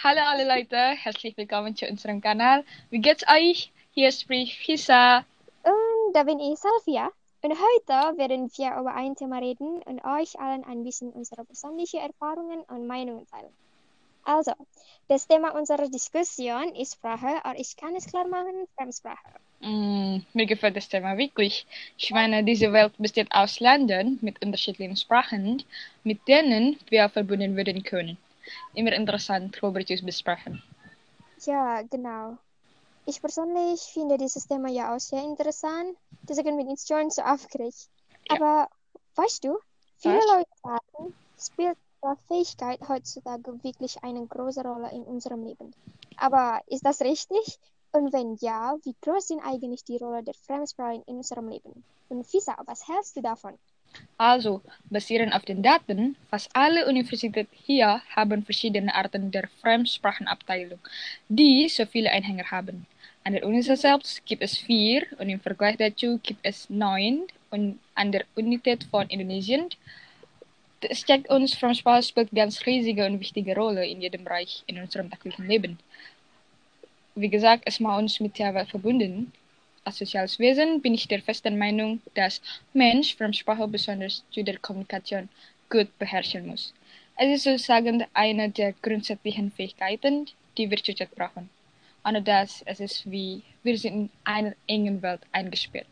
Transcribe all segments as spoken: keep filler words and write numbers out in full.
Hallo alle Leute, herzlich willkommen zu unserem Kanal. Wie geht's euch? Hier spricht Hisa. Und da bin ich, Salvia. Und heute werden wir über ein Thema reden und euch allen ein bisschen unsere persönlichen Erfahrungen und Meinungen teilen. Also, das Thema unserer Diskussion ist Sprache, aber ich kann es klar machen, Fremdsprache. Mm, mir gefällt das Thema wirklich. Ich meine, diese Welt besteht aus Ländern mit unterschiedlichen Sprachen, mit denen wir verbunden werden können. Immer interessant, darüber zu besprechen. Ja, genau. Ich persönlich finde dieses Thema ja auch sehr interessant. Deswegen bin ich schon so aufgeregt. Ja, Aber weißt du, viele was? Leute sagen, spielt die Fähigkeit heutzutage wirklich eine große Rolle in unserem Leben. Aber ist das richtig? Und wenn ja, wie groß sind eigentlich die Rolle der Fremdsprachen in unserem Leben? Und Fisa, was hältst du davon? Also, basierend auf den Daten, fast alle Universitäten hier haben verschiedene Arten der Fremdsprachenabteilung, die so viele Anhänger haben. An der Uni selbst gibt es vier und im Vergleich dazu gibt es neun und an der Universität von Indonesien. Das zeigt uns, Fremdsprache spielt ganz riesige und wichtige Rolle in jedem Bereich in unserem täglichen Leben. Wie gesagt, es macht uns mit der Welt verbunden. Als soziales Wesen bin ich der festen Meinung, dass Mensch Fremdsprache besonders zu der Kommunikation gut beherrschen muss. Es ist sozusagen eine der grundsätzlichen Fähigkeiten, die wir zurzeit brauchen. Ohne das, es ist wie, wir sind in einer engen Welt eingesperrt.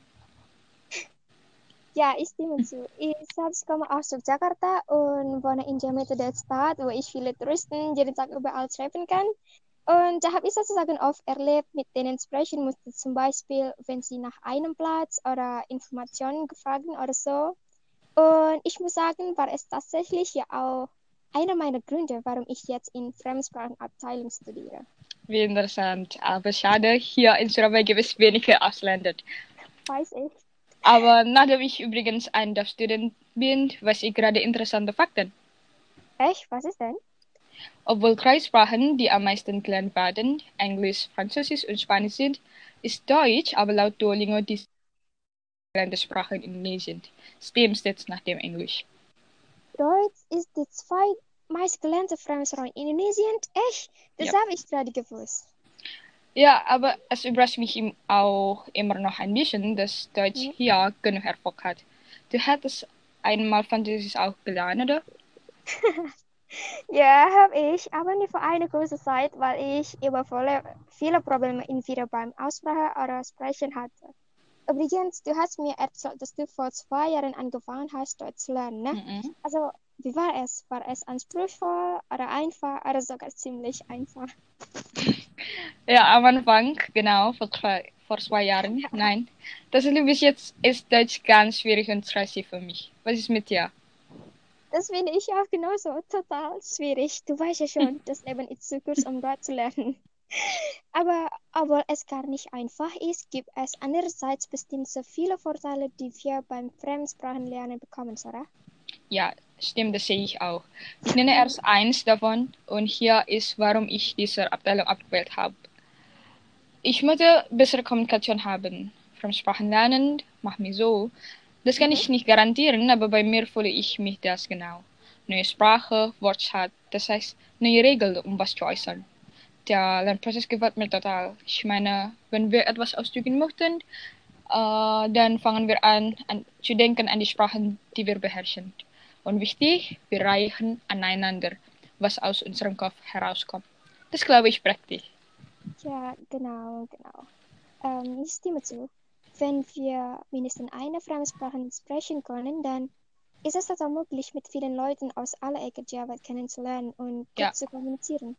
Ja, ich stimme zu. Ich selbst komme aus Yogyakarta und wohne in der Mitte der Stadt, wo ich viele Touristen jeden Tag überall treffen kann. Und da habe ich sozusagen oft erlebt, mit denen sprechen musste, zum Beispiel, wenn sie nach einem Platz oder Informationen gefragt oder so. Und ich muss sagen, war es tatsächlich ja auch einer meiner Gründe, warum ich jetzt in Fremdsprachenabteilung studiere. Wie interessant, aber schade, hier in Surabaya gibt es wenige Ausländer. Weiß ich. Aber nachdem ich übrigens ein Student bin, weiß ich gerade interessante Fakten. Echt? Was ist denn? Obwohl drei Sprachen, die am meisten gelernt werden, Englisch, Französisch und Spanisch sind, ist Deutsch aber laut Duolingo die gelernte Sprache in Indonesien. Stem steht nach dem Englisch. Deutsch ist die zweitmeistgelernte Fremdsprache in Indonesien. Echt? Das Ja. habe ich gerade gewusst. Ja, aber es überrascht mich im- auch immer noch ein bisschen, dass Deutsch Hm? hier genug Erfolg hat. Du hättest einmal Französisch auch gelernt, oder? Ja, habe ich, aber nicht für eine kurze Zeit, weil ich über viele, viele Probleme entweder beim Aussprache oder Sprechen hatte. Übrigens, du hast mir erzählt, dass du vor zwei Jahren angefangen hast, Deutsch zu lernen, ne? Mhm. Also, wie war es? War es anspruchsvoll oder einfach oder sogar ziemlich einfach? Ja, am Anfang, genau, vor, drei, vor zwei Jahren. Nein, tatsächlich bis jetzt ist Deutsch ganz schwierig und stressig für mich. Was ist mit dir? Das finde ich auch genauso total schwierig. Du weißt ja schon, das Leben ist zu kurz, um Deutsch zu lernen. Aber obwohl es gar nicht einfach ist, gibt es andererseits bestimmt so viele Vorteile, die wir beim Fremdsprachenlernen bekommen, oder? Ja, stimmt, das sehe ich auch. Ich nenne Mhm. erst eins davon und hier ist, warum ich diese Abteilung abgewählt habe. Ich möchte bessere Kommunikation haben. Fremdsprachen lernen, mach mir so. Das kann Mhm. ich nicht garantieren, aber bei mir fühle ich mich das genau. Neue Sprache, Wortschatz, das heißt neue Regeln, um was zu äußern. Der Lernprozess gefällt mir total. Ich meine, wenn wir etwas ausdrücken möchten, äh, dann fangen wir an, an zu denken an die Sprachen, die wir beherrschen. Und wichtig, wir reichen aneinander, was aus unserem Kopf herauskommt. Das glaube ich praktisch. Ja, genau, genau. Ähm, ich stimme zu. Wenn wir mindestens eine Fremdsprache sprechen können, dann ist es total möglich, mit vielen Leuten aus aller Ecke der Welt kennenzulernen und Ja, gut zu kommunizieren.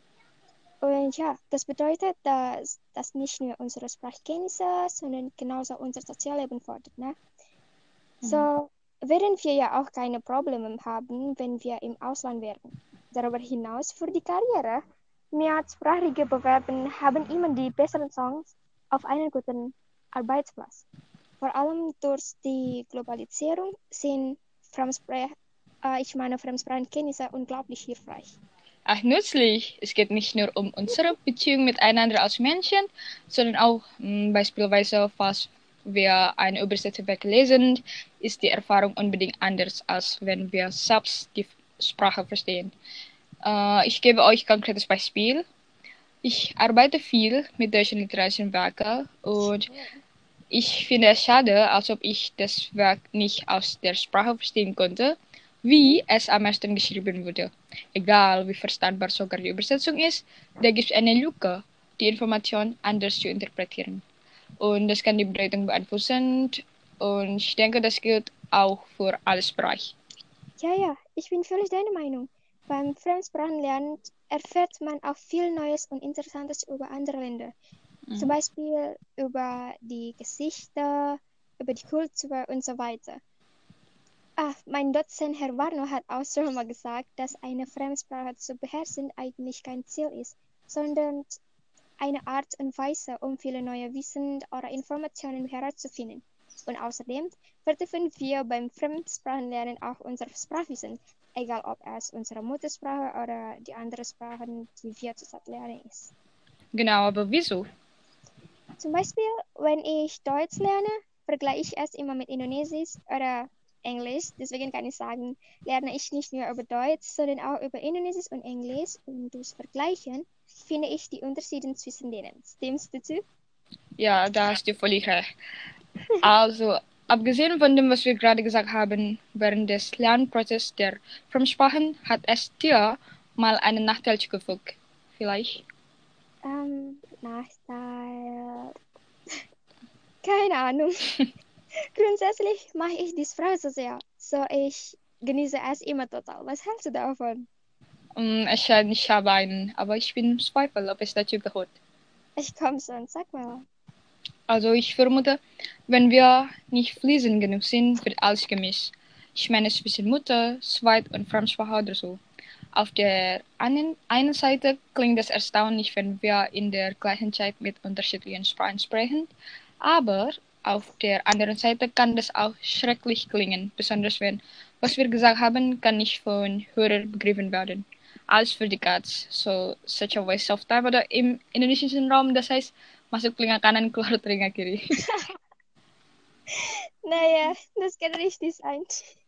Und ja, das bedeutet, dass das nicht nur unsere Sprachkenntnisse, sondern genauso unser Sozialleben fordert, ne? mhm. So werden wir ja auch keine Probleme haben, wenn wir im Ausland wären. Darüber hinaus für die Karriere. Mehrsprachige Bewerber haben immer die besseren Chancen auf einen guten Arbeitsplatz. Vor allem durch die Globalisierung sind Fremdsprach, äh, ich meine Fremdsprachenkenntnisse unglaublich hilfreich. Ach, nützlich. Es geht nicht nur um unsere Beziehung miteinander als Menschen, sondern auch mh, beispielsweise, falls wir eine übersetzte Werke lesen, ist die Erfahrung unbedingt anders, als wenn wir selbst die Sprache verstehen. Äh, ich gebe euch ein konkretes Beispiel. Ich arbeite viel mit deutschen literarischen Werken und ich finde es schade, als ob ich das Werk nicht aus der Sprache verstehen konnte, wie es am meisten geschrieben wurde. Egal wie verstandbar sogar die Übersetzung ist, da gibt es eine Lücke, die Information anders zu interpretieren. Und das kann die Bedeutung beeinflussen und ich denke, das gilt auch für alles Bereich. Ja, ja, ich bin völlig deiner Meinung. Beim Fremdsprachenlernen erfährt man auch viel Neues und Interessantes über andere Länder. Mhm. Zum Beispiel über die Geschichte, über die Kultur und so weiter. Ah, mein Dozent Herr Warno hat auch schon mal gesagt, dass eine Fremdsprache zu beherrschen eigentlich kein Ziel ist, sondern eine Art und Weise, um viele neue Wissen oder Informationen herauszufinden. Und außerdem vertiefen wir beim Fremdsprachenlernen auch unser Sprachwissen, egal ob es unsere Muttersprache oder die andere Sprachen, die wir zurzeit lernen, ist. Genau, aber wieso? Zum Beispiel, wenn ich Deutsch lerne, vergleiche ich es immer mit Indonesisch oder Englisch. Deswegen kann ich sagen, lerne ich nicht nur über Deutsch, sondern auch über Indonesisch und Englisch. Und durch Vergleichen finde ich die Unterschiede zwischen denen. Stimmst du zu? Ja, da hast du völlig recht. Also, abgesehen von dem, was wir gerade gesagt haben, während des Lernprozesses der Fremdsprachen hat es dir mal einen Nachteil zugefügt. Vielleicht? Ähm, Nachteil. Keine Ahnung. Grundsätzlich mache ich die Sprache so sehr. So, ich genieße es immer total. Was hältst du davon? Um, es scheint, ich habe einen, aber ich bin im Zweifel, ob es dazu gehört. Ich komme schon, sag mal. Also ich vermute, wenn wir nicht fließend genug sind, wird alles gemischt. Ich meine zwischen Mutter, Zweit- und Fremdsprache oder so. Auf der einen, einen Seite klingt es erstaunlich, wenn wir in der gleichen Zeit mit unterschiedlichen Sprachen sprechen, aber auf der anderen Seite kann das auch schrecklich klingen, besonders wenn, was wir gesagt haben, kann nicht von Hörern begriffen werden. Alles für die Katz, so such a waste of time. Oder im indonesischen Raum, das heißt, masuk telinga kanan, keluar telinga kiri. Naja, das kann richtig sein.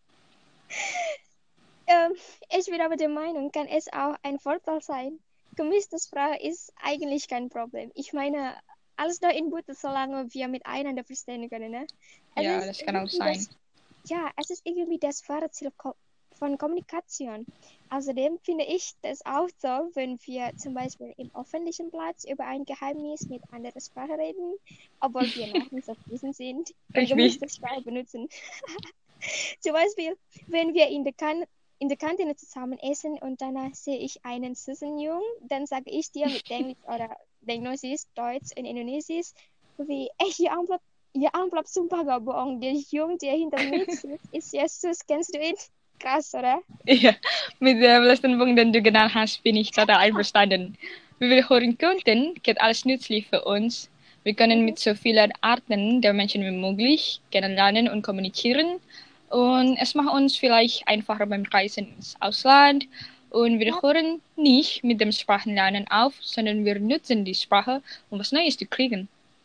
ähm, ich bin aber der Meinung, kann es auch ein Vorteil sein. Gemischte Sprache ist eigentlich kein Problem. Ich meine, alles da in Butter, solange wir miteinander verstehen können, ne? Es Ja, ist das kann auch irgendwie sein. das, ja, es ist irgendwie das wahre Ziel ko von Kommunikation. Außerdem finde ich das auch so, wenn wir zum Beispiel im öffentlichen Platz über ein Geheimnis mit anderer Sprache reden, obwohl wir noch nicht so fließend sind und Richtig. gemischte Sprache benutzen. Zum Beispiel, wenn wir in der, kan in der Kantine zusammen essen und danach sehe ich einen süßen Jungen, dann sage ich dir mit Englisch oder Diagnosis, Deutsch und Indonesisch, wie, eh, ya ampun, ya ampun, sumpah gak bohong, der Junge, der hinter mir sitzt, ist Jesus, kennst du ihn? Krass, oder? Ja, mit der letzten Punkt, den du genannt hast, bin ich total einverstanden. Wie wir hören konnten, geht alles nützlich für uns. Wir können Mhm. mit so vielen Arten der Menschen wie möglich kennenlernen und kommunizieren. Und es macht uns vielleicht einfacher beim Reisen ins Ausland. Und wir Ja. hören nicht mit dem Sprachenlernen auf, sondern wir nutzen die Sprache, um was Neues zu kriegen.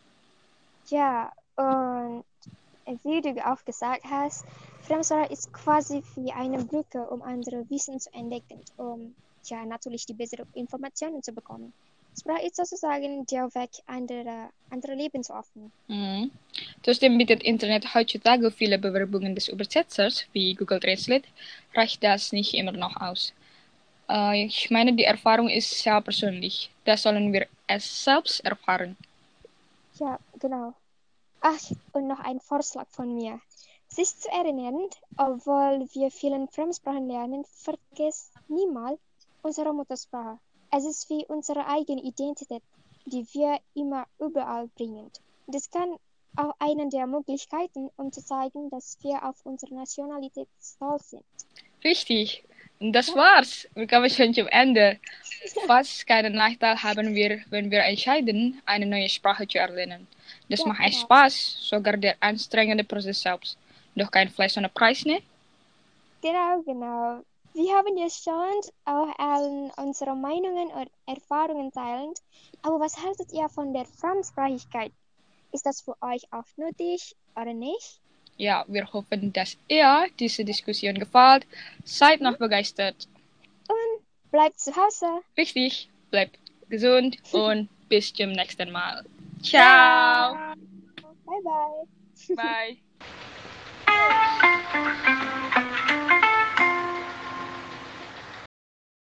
Ja, und wie du auch gesagt hast, Fremdsprache ist quasi wie eine Brücke, um andere Wissen zu entdecken, um ja natürlich die besseren Informationen zu bekommen. Sprache ist sozusagen der Weg, andere, andere Leben zu öffnen. Mhm. Trotzdem bietet Internet heutzutage viele Bewerbungen des Übersetzers, wie Google Translate, reicht das nicht immer noch aus. Äh, ich meine, die Erfahrung ist sehr persönlich. Da sollen wir es selbst erfahren. Ja, genau. Ach, und noch ein Vorschlag von mir. Sich zu erinnern, obwohl wir vielen Fremdsprachen lernen, vergesst niemals unsere Muttersprache. Es ist wie unsere eigene Identität, die wir immer überall bringen. Das kann auch eine der Möglichkeiten, um zu zeigen, dass wir auf unsere Nationalität stolz sind. Richtig. Und das Ja. war's. Wir kommen schon zum Ende. Fast keinen Nachteil haben wir, wenn wir entscheiden, eine neue Sprache zu erlernen. Das Ja, macht echt genau. Spaß, sogar der anstrengende Prozess selbst. Doch kein Fleisch ohne Preis, ne? Genau, genau. Wir haben ja schon auch allen unsere Meinungen und Erfahrungen teilen. Aber was haltet ihr von der Fremdsprachigkeit? Ist das für euch auch nötig oder nicht? Ja, wir hoffen, dass ihr diese Diskussion gefällt. Seid noch begeistert. Und bleibt zu Hause. Richtig, bleibt gesund und bis zum nächsten Mal. Ja. Ciao. Bye bye. Bye.